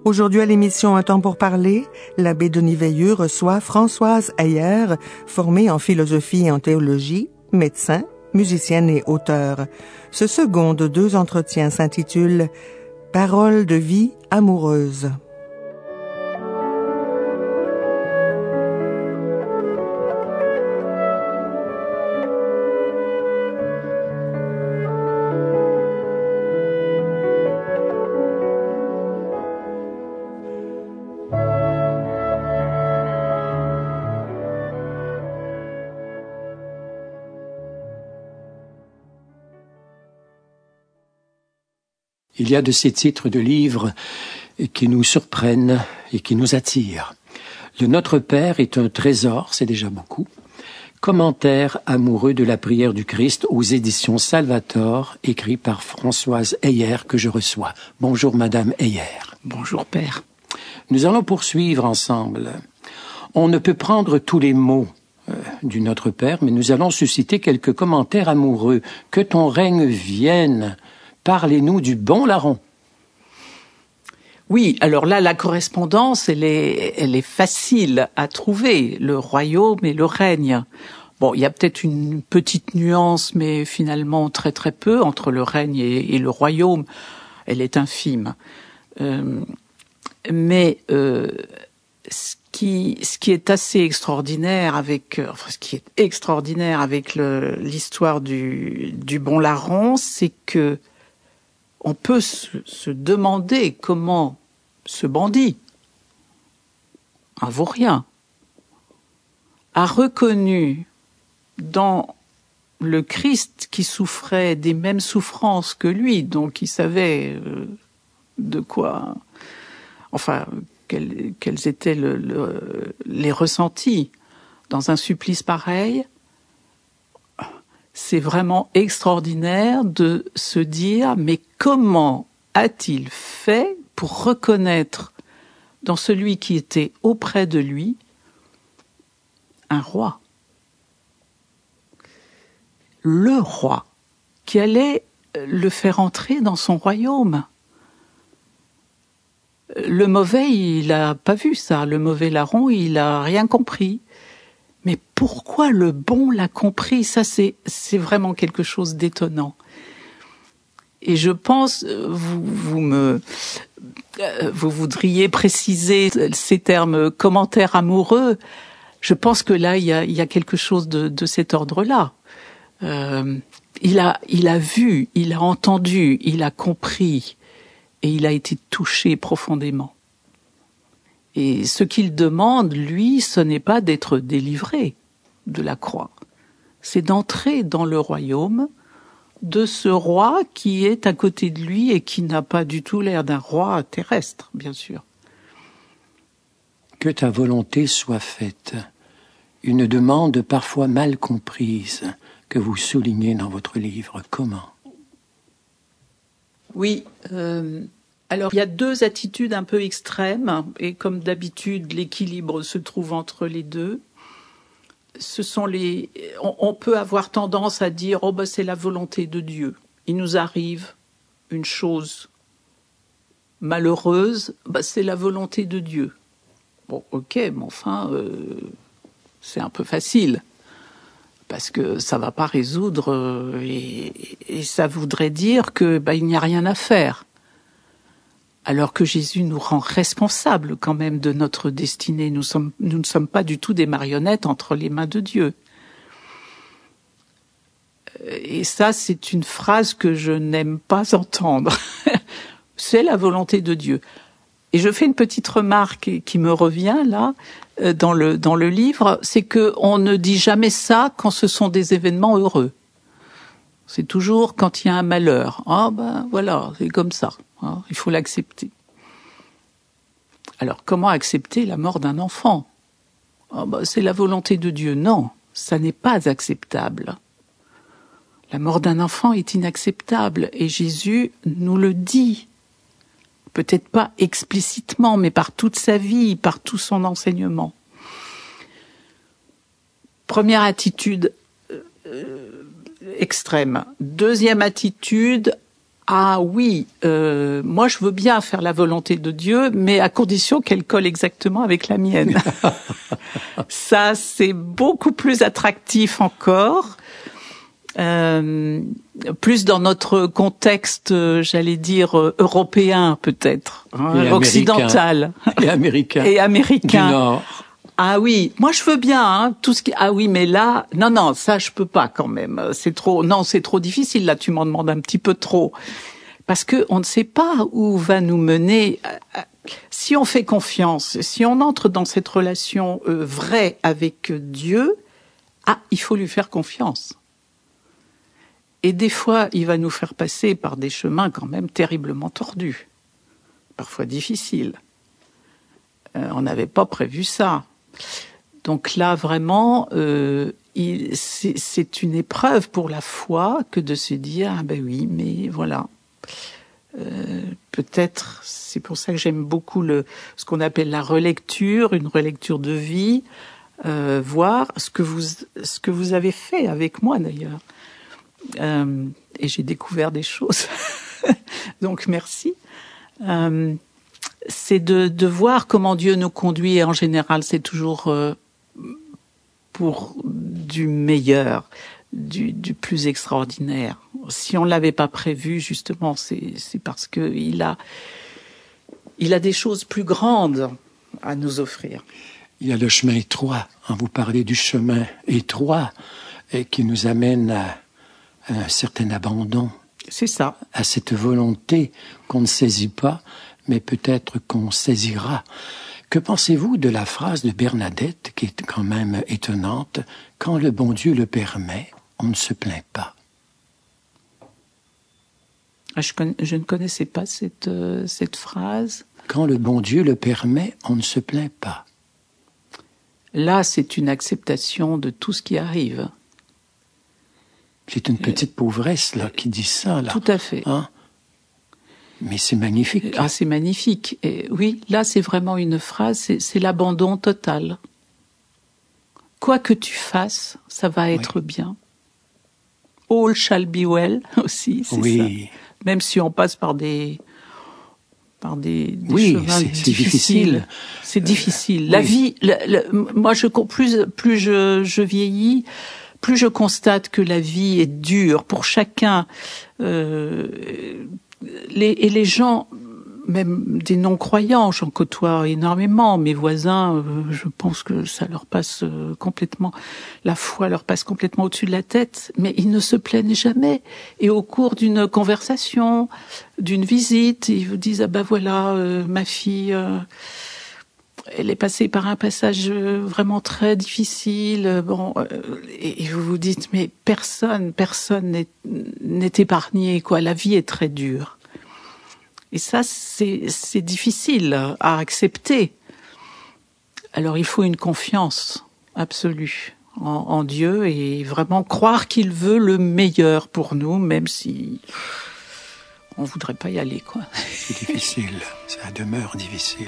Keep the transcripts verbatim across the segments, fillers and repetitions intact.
Aujourd'hui à l'émission Un temps pour parler, l'abbé Denis Veilleux reçoit Françoise Heyer, formée en philosophie et en théologie, médecin, musicienne et auteure. Ce second de deux entretiens s'intitule « Paroles de vie amoureuse ». Il y a de ces titres de livres qui nous surprennent et qui nous attirent. Le Notre Père est un trésor, c'est déjà beaucoup. Commentaire amoureux de la prière du Christ aux éditions Salvator, écrit par Françoise Heyer que je reçois. Bonjour Madame Heyer. Bonjour Père. Nous allons poursuivre ensemble. On ne peut prendre tous les mots euh, du Notre Père, mais nous allons susciter quelques commentaires amoureux. Que ton règne vienne. Parlez-nous du bon larron. Oui, alors là, la correspondance, elle est, elle est facile à trouver, le royaume et le règne. Bon, il y a peut-être une petite nuance, mais finalement très très peu, entre le règne et, et le royaume. Elle est infime. Euh, mais euh, ce qui, ce qui est assez extraordinaire avec, enfin, ce qui est extraordinaire avec le, l'histoire du, du bon larron, c'est que on peut se, se demander comment ce bandit, un vaurien, a reconnu dans le Christ qui souffrait des mêmes souffrances que lui, donc il savait euh, de quoi, enfin, quels, quels étaient le, le, les ressentis dans un supplice pareil. C'est vraiment extraordinaire de se dire, mais comment a-t-il fait pour reconnaître dans celui qui était auprès de lui un roi, le roi qui allait le faire entrer dans son royaume. Le mauvais, il n'a pas vu ça, le mauvais larron, il n'a rien compris. Mais pourquoi le bon l'a compris? Ça, c'est, c'est vraiment quelque chose d'étonnant. Et je pense, vous, vous me, vous voudriez préciser ces termes commentaires amoureux. Je pense que là, il y a, il y a quelque chose de, de cet ordre-là. Euh, il a, il a vu, il a entendu, il a compris, et il a été touché profondément. Et ce qu'il demande, lui, ce n'est pas d'être délivré de la croix. C'est d'entrer dans le royaume de ce roi qui est à côté de lui et qui n'a pas du tout l'air d'un roi terrestre, bien sûr. Que ta volonté soit faite. Une demande parfois mal comprise que vous soulignez dans votre livre. Comment ? Oui, euh... Alors, il y a deux attitudes un peu extrêmes, et comme d'habitude, l'équilibre se trouve entre les deux. Ce sont les, on, on peut avoir tendance à dire, oh ben c'est la volonté de Dieu. Il nous arrive une chose malheureuse, ben c'est la volonté de Dieu. Bon, ok, mais enfin, euh, c'est un peu facile, parce que ça va pas résoudre, euh, et, et ça voudrait dire que ben il n'y a rien à faire. Alors que Jésus nous rend responsables quand même de notre destinée. Nous sommes, nous ne sommes pas du tout des marionnettes entre les mains de Dieu. Et ça, c'est une phrase que je n'aime pas entendre. C'est la volonté de Dieu. Et je fais une petite remarque qui me revient là, dans le, dans le livre, c'est que on ne dit jamais ça quand ce sont des événements heureux. C'est toujours quand il y a un malheur. Ah ben voilà, c'est comme ça. Hein, il faut l'accepter. Alors, comment accepter la mort d'un enfant ? Oh, bah, c'est la volonté de Dieu. Non, ça n'est pas acceptable. La mort d'un enfant est inacceptable et Jésus nous le dit. Peut-être pas explicitement, mais par toute sa vie, par tout son enseignement. Première attitude euh, extrême. Deuxième attitude, Ah oui, euh, moi je veux bien faire la volonté de Dieu, mais à condition qu'elle colle exactement avec la mienne. Ça, c'est beaucoup plus attractif encore, euh, plus dans notre contexte, euh, j'allais dire, euh, européen peut-être, hein, et occidental. Et américain. Et américain. Du Nord. Ah oui, moi je veux bien, hein, tout ce qui. Ah oui, mais là, non, non, ça je peux pas quand même. C'est trop, non, c'est trop difficile. Là, tu m'en demandes un petit peu trop, parce que on ne sait pas où va nous mener. Si on fait confiance, si on entre dans cette relation euh, vraie avec Dieu, ah, il faut lui faire confiance. Et des fois, il va nous faire passer par des chemins quand même terriblement tordus, parfois difficiles. Euh, on n'avait pas prévu ça. Donc là, vraiment, euh, il, c'est, c'est une épreuve pour la foi que de se dire, ah ben oui, mais voilà. Euh, peut-être, c'est pour ça que j'aime beaucoup le, ce qu'on appelle la relecture, une relecture de vie, euh, voir ce que vous, ce que vous avez fait avec moi d'ailleurs. Euh, et j'ai découvert des choses. Donc merci. Euh, c'est de, de voir comment Dieu nous conduit, et en général, c'est toujours euh, pour du meilleur, du, du plus extraordinaire. Si on l'avait pas prévu, justement, c'est, c'est parce que il a, il a des choses plus grandes à nous offrir. Il y a le chemin étroit. Hein, vous parlez du chemin étroit et qui nous amène à, à un certain abandon. C'est ça. À cette volonté qu'on ne saisit pas, mais peut-être qu'on saisira. Que pensez-vous de la phrase de Bernadette, qui est quand même étonnante? Quand le bon Dieu le permet, on ne se plaint pas. Je, conna- je ne connaissais pas cette, euh, cette phrase. Quand le bon Dieu le permet, on ne se plaint pas. Là, c'est une acceptation de tout ce qui arrive. C'est une petite pauvresse là qui dit ça là. Tout à fait. Hein? Mais c'est magnifique. Ah, c'est magnifique. Et oui, là, c'est vraiment une phrase, c'est, c'est l'abandon total. Quoi que tu fasses, ça va être oui. bien. All shall be well aussi, c'est oui. ça. Même si on passe par des par des, des oui, chemins c'est, difficiles. C'est difficile. C'est difficile. La oui. vie, le, le, moi, je plus plus je, je vieillis, plus je constate que la vie est dure pour chacun. Euh, les, et les gens, même des non-croyants, j'en côtoie énormément. Mes voisins, euh, je pense que ça leur passe euh, complètement, la foi leur passe complètement au-dessus de la tête, mais ils ne se plaignent jamais. Et au cours d'une conversation, d'une visite, ils vous disent, ah ben voilà, euh, ma fille... Euh, elle est passée par un passage vraiment très difficile. Bon, et vous vous dites, mais personne, personne n'est, n'est épargné, quoi. La vie est très dure. Et ça, c'est, c'est difficile à accepter. Alors, il faut une confiance absolue en, en Dieu et vraiment croire qu'il veut le meilleur pour nous, même si on voudrait pas y aller, quoi. C'est difficile. Ça demeure difficile.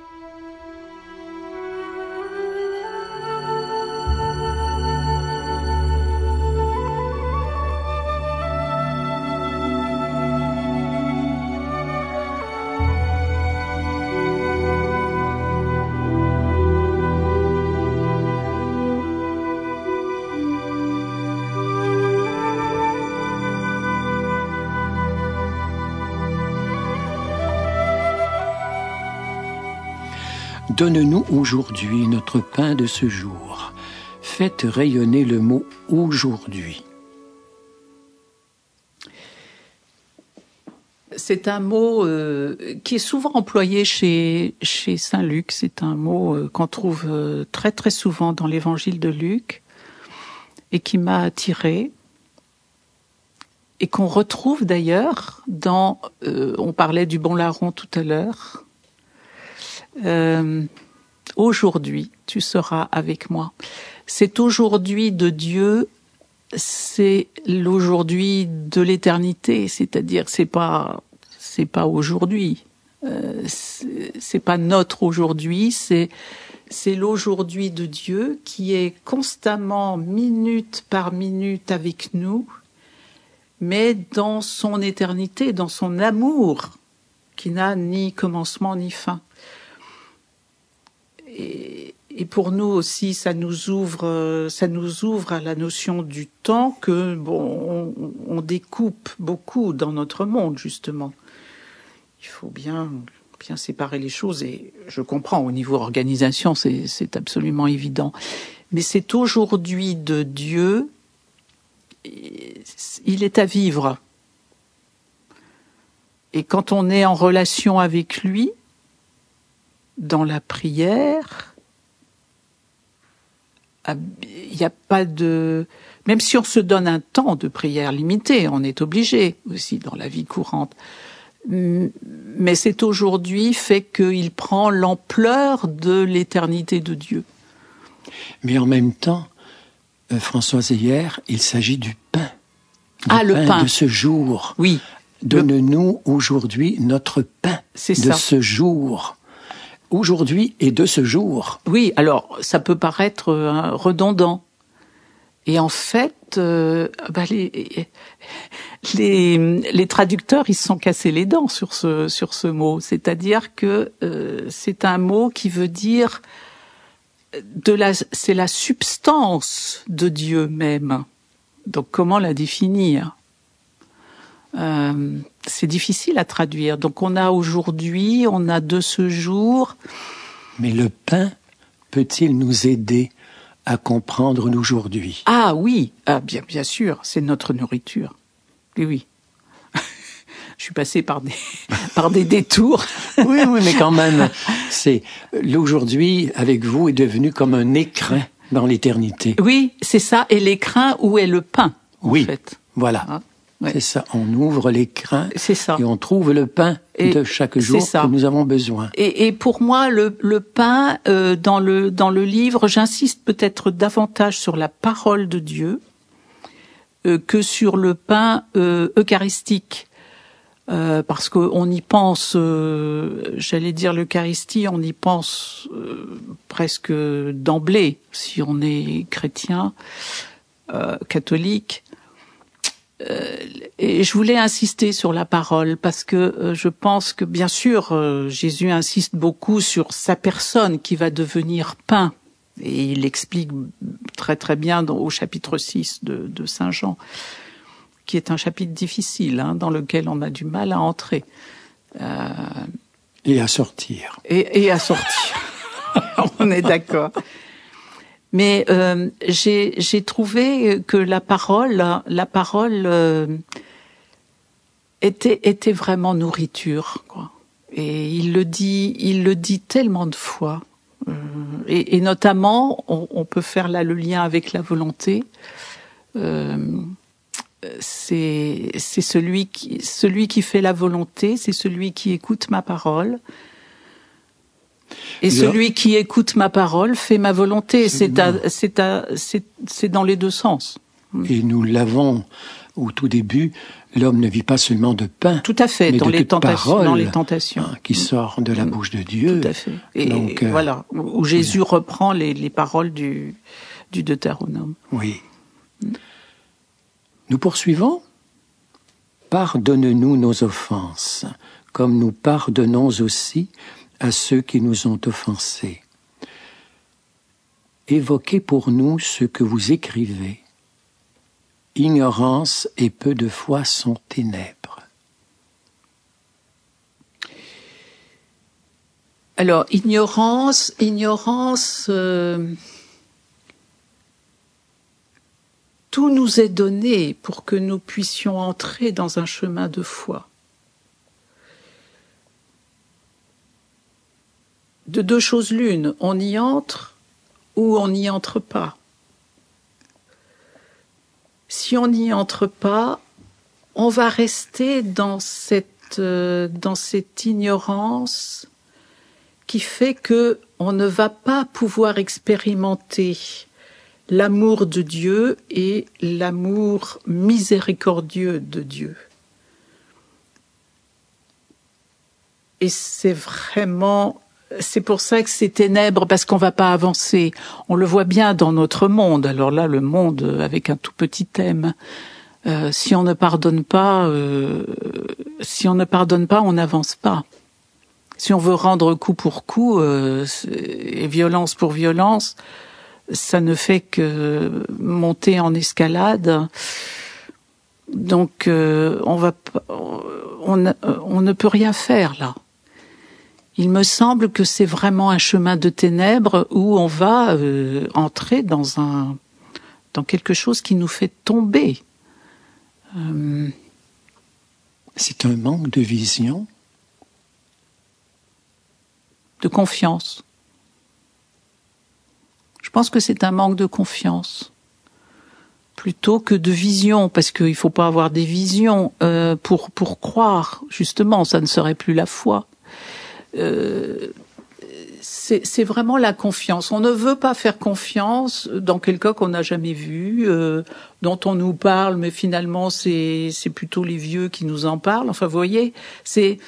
Donne-nous aujourd'hui notre pain de ce jour. Faites rayonner le mot « aujourd'hui ». C'est un mot euh, qui est souvent employé chez, chez Saint Luc. C'est un mot euh, qu'on trouve euh, très très souvent dans l'évangile de Luc et qui m'a attirée. Et qu'on retrouve d'ailleurs dans... Euh, on parlait du bon larron tout à l'heure. Euh, aujourd'hui, tu seras avec moi. Cet aujourd'hui de Dieu, c'est l'aujourd'hui de l'éternité, c'est-à-dire c'est pas c'est pas aujourd'hui, euh, c'est, c'est pas notre aujourd'hui, c'est c'est l'aujourd'hui de Dieu qui est constamment minute par minute avec nous mais dans son éternité, dans son amour, qui n'a ni commencement ni fin. Et, et pour nous aussi, ça nous ouvre, ça nous ouvre à la notion du temps que bon, on, on découpe beaucoup dans notre monde justement. Il faut bien, bien séparer les choses et je comprends au niveau organisation, c'est, c'est absolument évident. Mais c'est aujourd'hui de Dieu, il est à vivre. Et quand on est en relation avec lui, dans la prière, il n'y a pas de... Même si on se donne un temps de prière limité, on est obligé aussi dans la vie courante. Mais c'est aujourd'hui fait qu'il prend l'ampleur de l'éternité de Dieu. Mais en même temps, euh, Françoise Heyer, il s'agit du pain. Du ah, le pain, pain de ce jour. Oui. Donne-nous aujourd'hui notre pain c'est de ça. ce jour. Aujourd'hui et de ce jour. Oui, alors ça peut paraître euh, redondant. Et en fait, euh, bah, les, les, les traducteurs, ils se sont cassés les dents sur ce, sur ce mot. C'est-à-dire que euh, c'est un mot qui veut dire de la, c'est la substance de Dieu même. Donc comment la définir ? Euh, c'est difficile à traduire. Donc on a aujourd'hui, on a de ce jour. Mais le pain peut-il nous aider à comprendre l'aujourd'hui ? Ah oui, ah, bien, bien sûr, c'est notre nourriture. Oui, oui. Je suis passée par des, par des détours. Oui, oui, mais quand même, c'est l'aujourd'hui avec vous est devenu comme un écrin dans l'éternité. Oui, c'est ça. Et l'écrin, où est le pain, en oui, fait. Voilà. Ah, ouais. C'est ça. On ouvre l'écrin c'est ça. Et on trouve le pain et de chaque jour que nous avons besoin. Et, et pour moi, le, le pain, euh, dans le, dans le livre, j'insiste peut-être davantage sur la parole de Dieu euh, que sur le pain euh, eucharistique. Euh, parce qu'on y pense, euh, j'allais dire l'Eucharistie, on y pense euh, presque d'emblée, si on est chrétien, euh, catholique. Euh, et je voulais insister sur la parole, parce que euh, je pense que, bien sûr, euh, Jésus insiste beaucoup sur sa personne qui va devenir pain. Et il l'explique très très bien dans, au chapitre six de, de Saint Jean, qui est un chapitre difficile, hein, dans lequel on a du mal à entrer. Euh, et à sortir. Et, et à sortir. On est d'accord. Mais euh, j'ai, j'ai trouvé que la parole, la parole euh, était, était vraiment nourriture, quoi. Et il le dit, il le dit tellement de fois. Euh, et, et notamment, on, on peut faire là le lien avec la volonté. Euh, c'est c'est celui qui celui qui fait la volonté, c'est celui qui écoute ma parole. Et Bien. celui qui écoute ma parole fait ma volonté. C'est à, c'est à, c'est c'est dans les deux sens. Et nous l'avons au tout début, l'homme ne vit pas seulement de pain. Tout à fait, mais dans de les toute tentations, parole, dans les tentations hein, qui sort de la bouche de Dieu. Tout à fait. Et, Donc, et euh, voilà, où Jésus oui. reprend les, les paroles du du Deutéronome. Oui. Nous poursuivons. Pardonne-nous nos offenses, comme nous pardonnons aussi à ceux qui nous ont offensés. Évoquez pour nous ce que vous écrivez. Ignorance et peu de foi sont ténèbres. Alors, ignorance, ignorance... Euh... Tout nous est donné pour que nous puissions entrer dans un chemin de foi. De deux choses l'une, on y entre ou on n'y entre pas. Si on n'y entre pas, on va rester dans cette, euh, dans cette ignorance qui fait que on ne va pas pouvoir expérimenter l'amour de Dieu et l'amour miséricordieux de Dieu. Et c'est vraiment, c'est pour ça que c'est ténèbres, parce qu'on va pas avancer. On le voit bien dans notre monde. Alors là, le monde avec un tout petit thème. Euh, si on ne pardonne pas, euh, si on ne pardonne pas, on n'avance pas. Si on veut rendre coup pour coup euh, et violence pour violence, ça ne fait que monter en escalade. Donc euh, on va, on, on ne peut rien faire là. Il me semble que c'est vraiment un chemin de ténèbres où on va euh, entrer dans un, dans quelque chose qui nous fait tomber. Euh... C'est un manque de vision, de confiance. Je pense que c'est un manque de confiance, plutôt que de vision, parce qu'il ne faut pas avoir des visions euh, pour pour croire. Justement, ça ne serait plus la foi. Euh, c'est, c'est vraiment la confiance. On ne veut pas faire confiance dans quelqu'un qu'on n'a jamais vu, euh, dont on nous parle, mais finalement c'est c'est plutôt les vieux qui nous en parlent. Enfin, vous voyez, c'est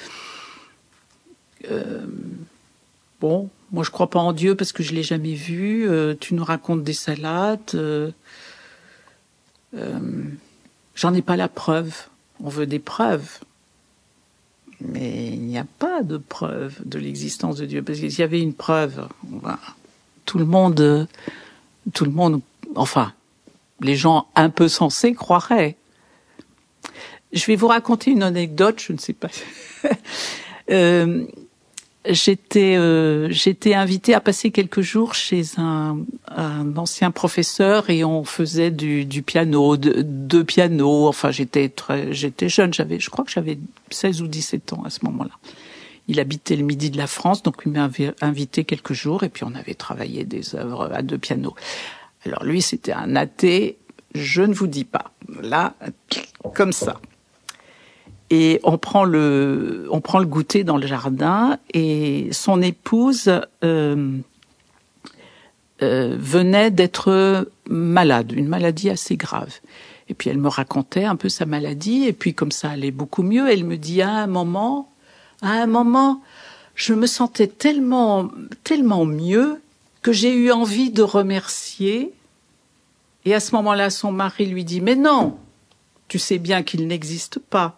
euh, bon. Moi, je crois pas en Dieu parce que je l'ai jamais vu. Euh, tu nous racontes des salades. Euh, euh, j'en ai pas la preuve. On veut des preuves. Mais il n'y a pas de preuve de l'existence de Dieu. Parce que s'il y avait une preuve, ben, tout le monde, tout le monde, enfin, les gens un peu sensés croiraient. Je vais vous raconter une anecdote, je ne sais pas. euh, J'étais, euh, j'étais invitée à passer quelques jours chez un, un ancien professeur et on faisait du, du piano, de, de piano. Enfin, j'étais très, j'étais jeune. J'avais, je crois que j'avais seize ou dix-sept ans à ce moment-là. Il habitait le midi de la France, donc il m'a invité quelques jours et puis on avait travaillé des œuvres à deux pianos. Alors lui, c'était un athée. Je ne vous dis pas. Là, comme ça. Et on prend le, on prend le goûter dans le jardin et son épouse euh, euh, venait d'être malade, une maladie assez grave. Et puis elle me racontait un peu sa maladie et puis comme ça allait beaucoup mieux, elle me dit à un moment, à un moment, je me sentais tellement, tellement mieux que j'ai eu envie de remercier. Et à ce moment-là, son mari lui dit, mais non, tu sais bien qu'il n'existe pas.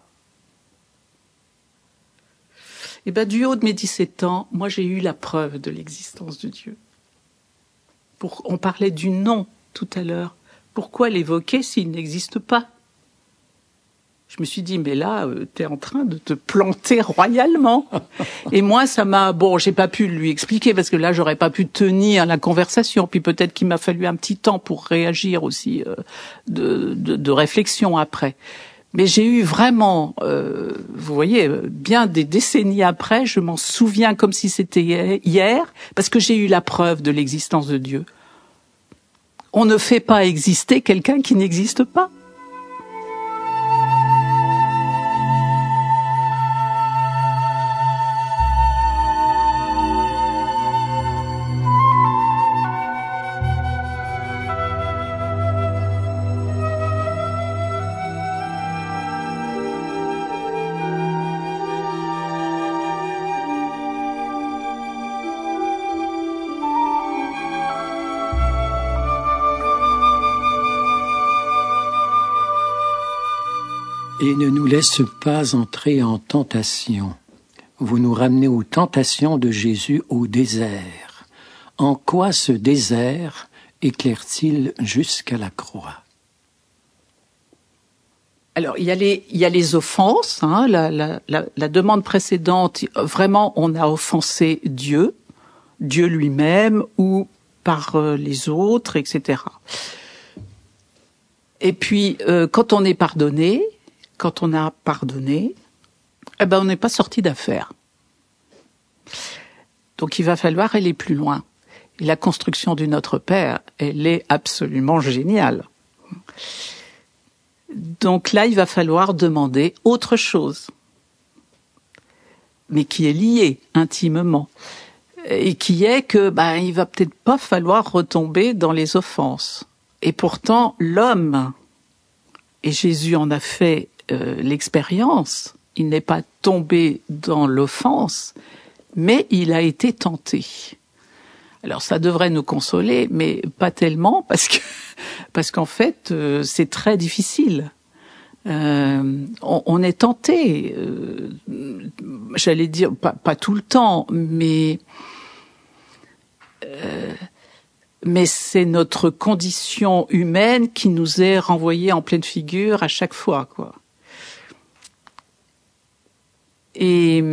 Et ben, du haut de mes dix-sept ans, moi, j'ai eu la preuve de l'existence de Dieu. Pour, on parlait du non tout à l'heure. Pourquoi l'évoquer s'il n'existe pas? Je me suis dit, mais là, euh, t'es en train de te planter royalement. Et moi, ça m'a, bon, j'ai pas pu lui expliquer parce que là, j'aurais pas pu tenir la conversation. Puis peut-être qu'il m'a fallu un petit temps pour réagir aussi, euh, de, de, de réflexion après. Mais j'ai eu vraiment, euh, vous voyez, bien des décennies après, je m'en souviens comme si c'était hier, parce que j'ai eu la preuve de l'existence de Dieu. On ne fait pas exister quelqu'un qui n'existe pas. Et ne nous laisse pas entrer en tentation. Vous nous ramenez aux tentations de Jésus au désert. En quoi ce désert éclaire-t-il jusqu'à la croix? Alors, il y a les, il y a les offenses, hein, la, la, la, la demande précédente, vraiment, on a offensé Dieu, Dieu lui-même, ou par euh, les autres, et cetera. Et puis, euh, quand on est pardonné, quand on a pardonné, eh ben, on n'est pas sorti d'affaire. Donc, il va falloir aller plus loin. Et la construction du Notre Père, elle est absolument géniale. Donc là, il va falloir demander autre chose, mais qui est liée intimement, et qui est que, ben, il va peut-être pas falloir retomber dans les offenses. Et pourtant, l'homme, et Jésus en a fait euh, l'expérience, il n'est pas tombé dans l'offense, mais il a été tenté. Alors ça devrait nous consoler, mais pas tellement, parce que parce qu'en fait, euh, c'est très difficile. Euh, on, on est tenté, euh, j'allais dire, pas, pas tout le temps, mais euh, mais c'est notre condition humaine qui nous est renvoyée en pleine figure à chaque fois, quoi. Et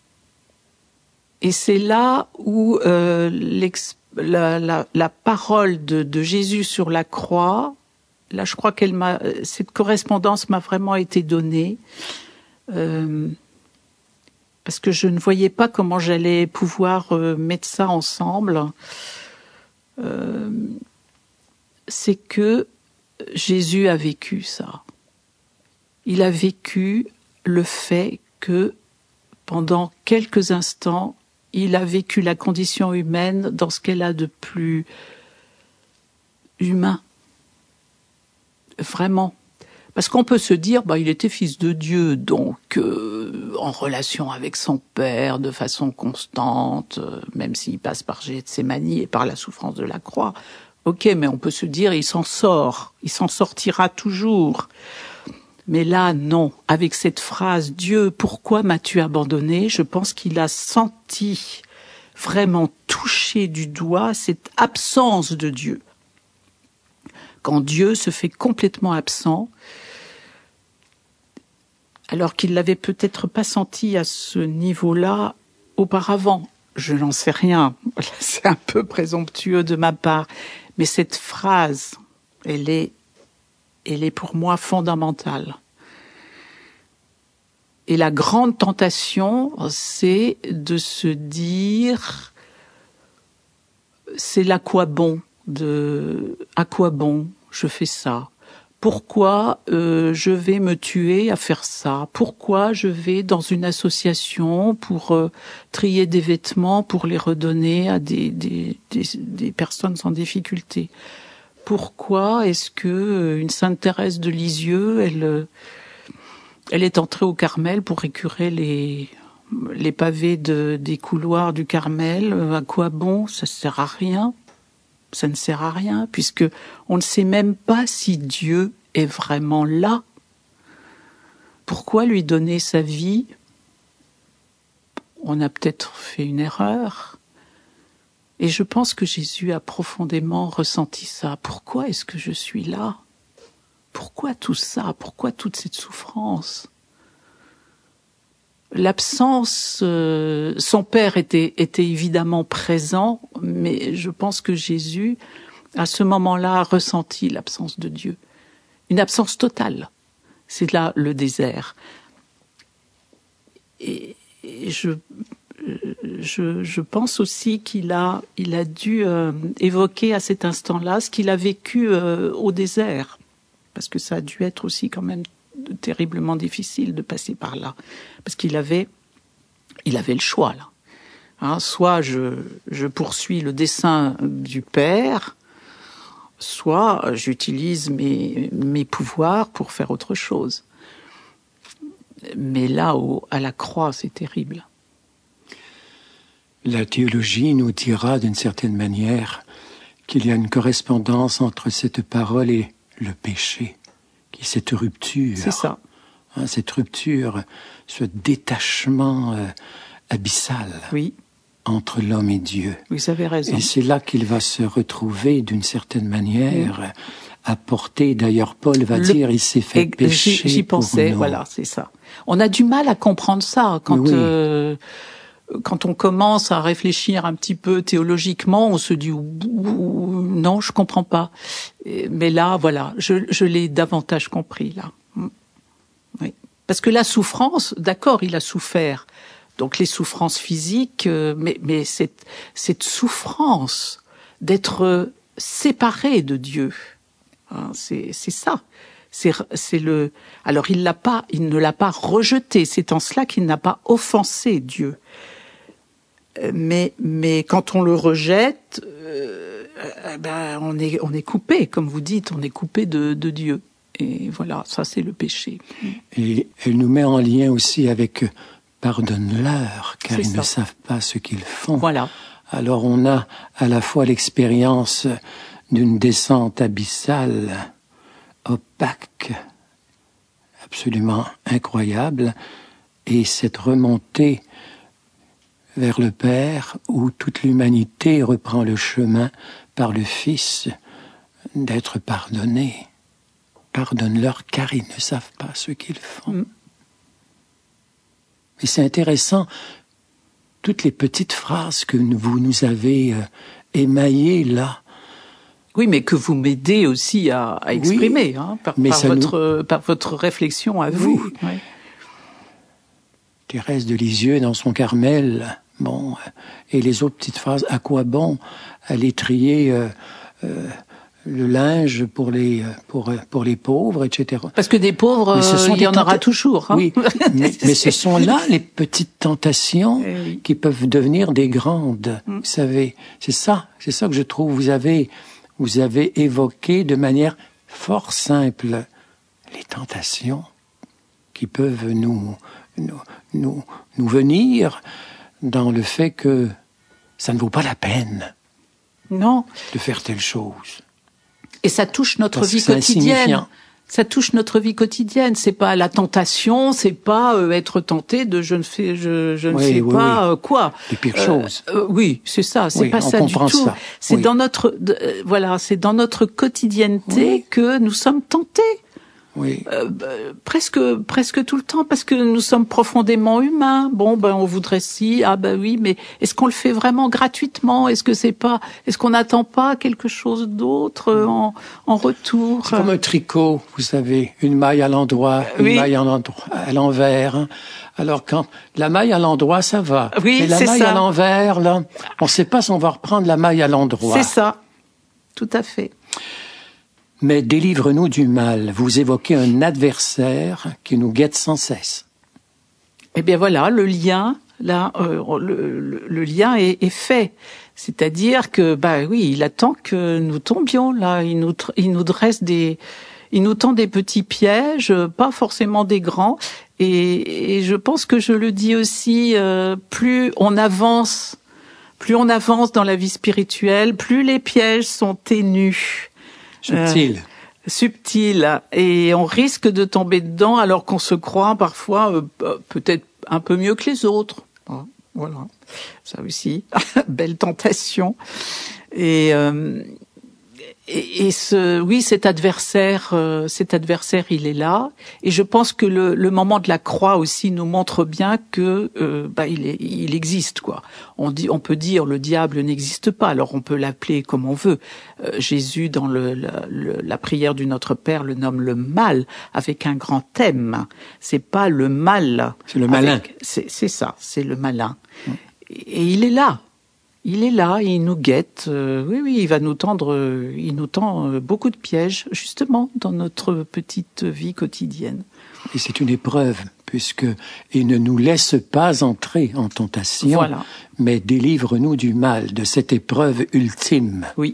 et c'est là où euh, la, la, la parole de, de Jésus sur la croix, là, je crois qu'elle m'a, cette correspondance m'a vraiment été donnée, euh, parce que je ne voyais pas comment j'allais pouvoir euh, mettre ça ensemble. Euh, c'est que Jésus a vécu ça. Il a vécu le fait que pendant quelques instants, il a vécu la condition humaine dans ce qu'elle a de plus humain. Vraiment. Parce qu'on peut se dire, bah, il était fils de Dieu, donc euh, en relation avec son Père de façon constante, euh, même s'il passe par Gethsémani et par la souffrance de la croix. Ok, mais on peut se dire, il s'en sort, il s'en sortira toujours. Mais là, non. Avec cette phrase, Dieu, pourquoi m'as-tu abandonné? Je pense qu'il a senti, vraiment touché du doigt, cette absence de Dieu. Quand Dieu se fait complètement absent, alors qu'il l'avait peut-être pas senti à ce niveau-là auparavant. Je n'en sais rien. C'est un peu présomptueux de ma part. Mais cette phrase, elle est, elle est pour moi fondamentale. Et la grande tentation, c'est de se dire, c'est l'à quoi bon de, à quoi bon je fais ça? Pourquoi euh, je vais me tuer à faire ça? Pourquoi je vais dans une association pour euh, trier des vêtements pour les redonner à des, des, des, des personnes en difficulté? Pourquoi est-ce que euh, une Sainte Thérèse de Lisieux, elle, euh, elle est entrée au Carmel pour écurer les, les pavés de, des couloirs du Carmel? À quoi bon? Ça sert à rien. Ça ne sert à rien, puisque on ne sait même pas si Dieu est vraiment là. Pourquoi lui donner sa vie? On a peut-être fait une erreur. Et je pense que Jésus a profondément ressenti ça. Pourquoi est-ce que je suis là? Pourquoi tout ça? Pourquoi toute cette souffrance? L'absence, euh, son père était, était évidemment présent, mais je pense que Jésus, à ce moment-là, a ressenti l'absence de Dieu. Une absence totale. C'est là le désert. Et, et je, je, je pense aussi qu'il a, il a dû euh, évoquer à cet instant-là ce qu'il a vécu euh, au désert. Parce que ça a dû être aussi quand même terriblement difficile de passer par là, parce qu'il avait, il avait le choix là. Hein, soit je, je poursuis le dessein du Père, soit j'utilise mes, mes pouvoirs pour faire autre chose. Mais là, au, à la croix, c'est terrible. La théologie nous dira d'une certaine manière qu'il y a une correspondance entre cette parole et le péché. Cette rupture, c'est ça. Hein, cette rupture, ce détachement euh, abyssal oui. entre l'homme et Dieu. Vous avez raison. Et c'est là qu'il va se retrouver d'une certaine manière, oui. apporté. D'ailleurs, Paul va Le... dire, il s'est fait et pécher. J'y pensais, pour voilà, c'est ça. On a du mal à comprendre ça quand. Oui. Euh... Quand on commence à réfléchir un petit peu théologiquement, on se dit non, je comprends pas. Mais là, voilà, je, je l'ai davantage compris là. Oui. Parce que la souffrance, d'accord, il a souffert. Donc les souffrances physiques, mais, mais cette, cette souffrance d'être séparé de Dieu, hein, c'est, c'est ça. C'est, c'est le. Alors il l'a pas, il ne l'a pas rejeté. C'est en cela qu'il n'a pas offensé Dieu. Mais, mais quand on le rejette, euh, ben on est, on est coupé, comme vous dites, on est coupé de, de Dieu. Et voilà, ça c'est le péché. Et elle nous met en lien aussi avec « pardonne-leur, car c'est ils ça. ne savent pas ce qu'ils font ». Voilà. Alors on a à la fois l'expérience d'une descente abyssale, opaque, absolument incroyable, et cette remontée vers le Père, où toute l'humanité reprend le chemin par le Fils, d'être pardonné. Pardonne-leur, car ils ne savent pas ce qu'ils font. Mm. Et c'est intéressant, toutes les petites phrases que vous nous avez euh, émaillées là. Oui, mais que vous m'aidez aussi à, à exprimer, oui, hein, par, par, votre, nous... par votre réflexion à vous. Oui. Oui. Thérèse de Lisieux dans son Carmel, bon, et les autres petites phrases, à quoi bon aller trier euh, euh, le linge pour les pour pour les pauvres, et cetera. Parce que des pauvres, euh, il y en tenta... aura toujours. Hein. Oui, mais, mais ce sont là les petites tentations oui. qui peuvent devenir des grandes. Mm. Vous savez, c'est ça, c'est ça que je trouve. Vous avez vous avez évoqué de manière fort simple les tentations qui peuvent nous nous nous, nous venir dans le fait que ça ne vaut pas la peine. Non. De faire telle chose. Et ça touche notre vie quotidienne. Ça touche notre vie quotidienne. C'est pas la tentation, c'est pas euh, être tenté de je ne fais, je, je ne oui, sais oui, pas oui. Euh, quoi. Les pires euh, choses. Euh, oui, c'est ça. C'est oui, pas ça du tout. Ça. C'est oui. dans notre, de, euh, voilà, c'est dans notre quotidienneté oui. que nous sommes tentés. Oui. Euh, bah, presque, presque tout le temps, parce que nous sommes profondément humains. Bon, ben, on voudrait si, ah ben oui, mais est-ce qu'on le fait vraiment gratuitement? Est-ce que c'est pas, est-ce qu'on n'attend pas quelque chose d'autre en, en retour? C'est comme un tricot, vous savez, une maille à l'endroit, une oui. maille à l'endroit, à l'envers. Hein. Alors quand la maille à l'endroit, ça va. Oui, mais la c'est maille ça. à l'envers, là, on ne sait pas si on va reprendre la maille à l'endroit. C'est ça, tout à fait. Mais délivre-nous du mal. Vous évoquez un adversaire qui nous guette sans cesse. Eh bien voilà, le lien, là, euh, le, le, le lien est, est fait. C'est-à-dire que, bah oui, il attend que nous tombions là. Il nous, il nous dresse des, il nous tend des petits pièges, pas forcément des grands. Et, et je pense que je le dis aussi, euh, plus on avance, plus on avance dans la vie spirituelle, plus les pièges sont ténus. Subtil. Euh, subtil. Et on risque de tomber dedans alors qu'on se croit parfois euh, peut-être un peu mieux que les autres. Voilà. Ça aussi. Belle tentation. Et, euh, et, et ce, oui, cet adversaire, euh, cet adversaire, il est là. Et je pense que le, le moment de la croix aussi nous montre bien que, euh, bah, il, est, il existe, quoi. On dit, on peut dire le diable n'existe pas. Alors on peut l'appeler comme on veut. Euh, Jésus, dans le, la, le, la prière du Notre Père, le nomme le mal avec un grand M. C'est pas le mal. C'est le malin. Avec, c'est, c'est ça. C'est le malin. Mmh. Et, et il est là. Il est là, il nous guette. Euh, oui, oui, il va nous tendre, euh, il nous tend euh, beaucoup de pièges, justement, dans notre petite vie quotidienne. Et c'est une épreuve, puisque il ne nous laisse pas entrer en tentation, voilà. mais délivre-nous du mal, de cette épreuve ultime. Oui.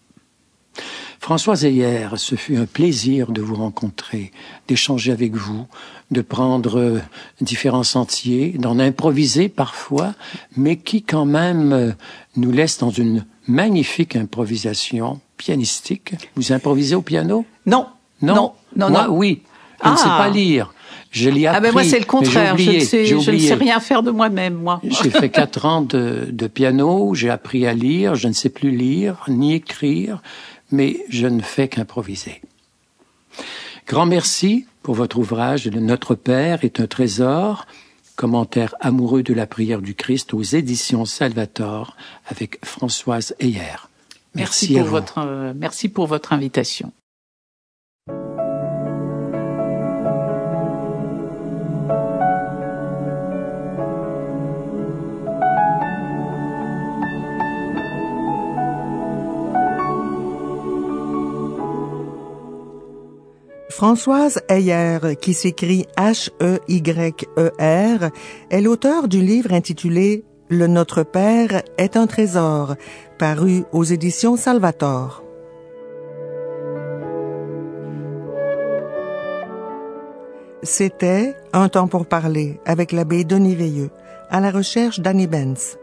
Françoise Heyer, ce fut un plaisir de vous rencontrer, d'échanger avec vous, de prendre différents sentiers, d'en improviser parfois, mais qui quand même nous laisse dans une magnifique improvisation pianistique. Vous improvisez au piano? Non. Non? Non, non, Moi, non. oui. Je ah. ne sais pas lire. Je l'ai appris. Ah ben moi, c'est le contraire. Oublié, je, ne sais, je ne sais rien faire de moi-même, moi. J'ai fait quatre ans de, de piano, j'ai appris à lire, je ne sais plus lire, ni écrire, mais je ne fais qu'improviser. Grand merci pour votre ouvrage « Notre Père est un trésor », commentaire amoureux de la prière du Christ aux éditions Salvator avec Françoise Heyer. Merci, merci, pour, votre, euh, merci pour votre invitation. Françoise Heyer, qui s'écrit H E Y E R, est l'auteure du livre intitulé « Le Notre Père est un trésor », paru aux éditions Salvator. C'était Un temps pour parler avec l'abbé Denis Veilleux, à la recherche d'Annie Benz.